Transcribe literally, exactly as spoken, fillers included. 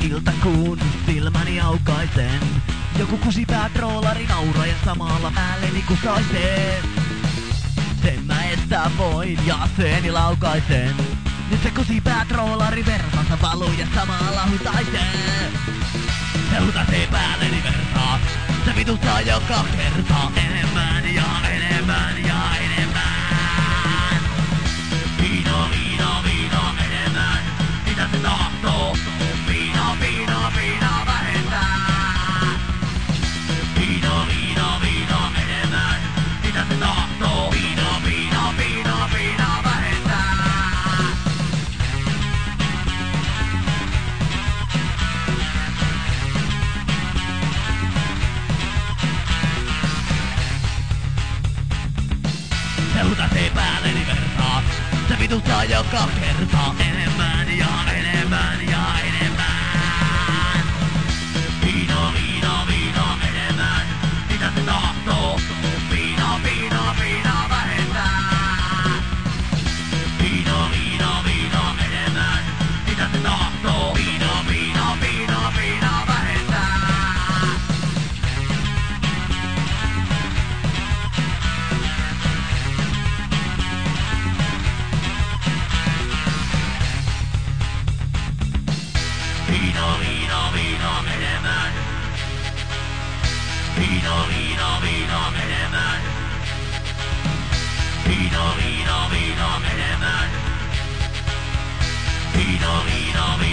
ilta kun silmäni aukaisen. Joku kusipää troolari nauraa ja samalla päälleni kusaisee. Sen mä estää voin ja aseeni laukaisen. Nyt se kusipää troolari vertansa valuu ja samalla hutaisee. Se hutaisee päälleni vertaa. Se vituttaa joka kerta enemmän ja enemmän ja enemmän. Viina, viina, viina enemmän. Mitä se tahtoo? Viina, viina, viina vähentää. Viina, viina, viina enemmän. Mitä se tahtoo? Viina, viina, viina, viina vähentää. Se hutaisee päälleni vertaa. Se vituttaa joka kerta enemmän ja enemmän ja enemmän. Viina, viina, viina enemmän. Mitä se tahtoo? Viina, viina, viina vähentää. Viina, viina, viina enemmän. Mitä se tahtoo? Viina, viina, viina, viina vähentää. Viina, viina, viina enemmän. Viina, viina, viina enemmän. Viina, viina, viina enemmän. Viina, viina, viina